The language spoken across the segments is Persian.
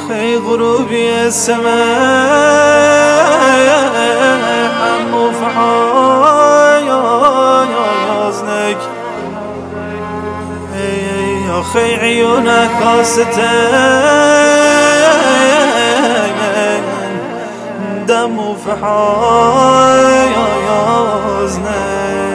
في غروبي السماء حمو في حزنك يا خي عيونك قاستين دم في حزنك.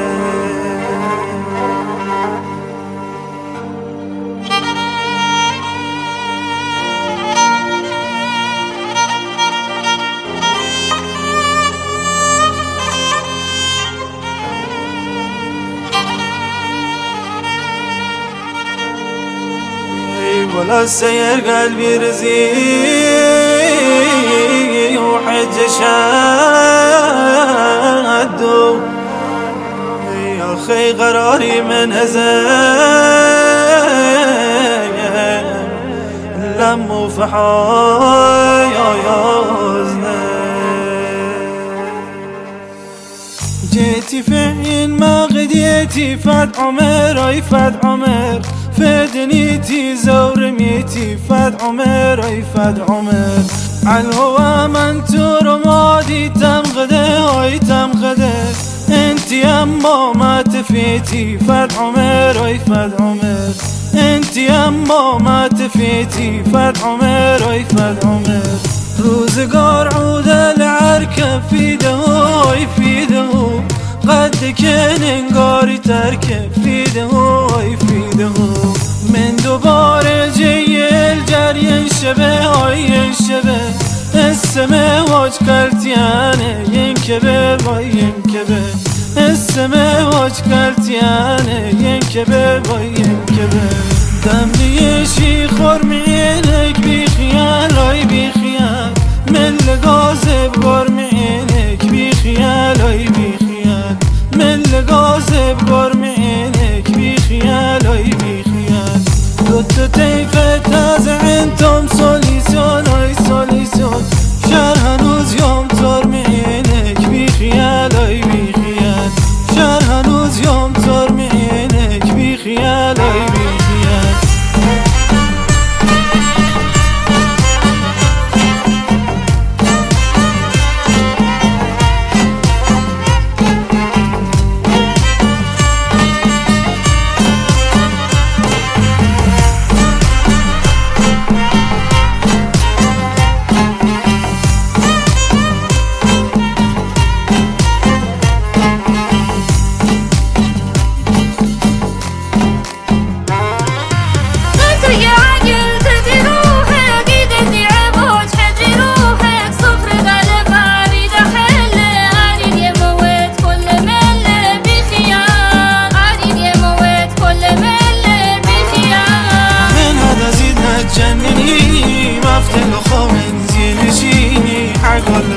ولا سير قلبي رزي وحج شادو يا خي قراري من هزايم لمو في حزنك. جيتي فين ما غديتي فات عمر اي فات عمر في دنيتي زورميتي فات عمر اي فات عمر عالهوا منتور ماضي تم غدا اي تم غدا انت يما ما تفيتي فات عمر اي فات عمر انت يما ما تفيتي فات عمر اي فات عمر. روزقار عود العركة في دهوي في دهو قد كان انقاري تركب في دهوي في دهو من دوباره جي الجري ينشبه ينشبه السماء وجكلتيانه ينكبه وينكبه السماء وجكلتيانه ينكبه وينكبه. دمني شي خرم عينك بخيال اي بخيال من لقازب غرم عينك بخيال اي بخيال من لقازب غرم عينك بخيال اي بخيال. دوت تيفة تازع انتم سوليسون اي سوليسون شهر هنوز يوم ترم عينك بخيال اي بخيال شهر هنوز يوم ترم عينك بخيال اي بخيال. جنني ما افتل خو من زين شيني حقل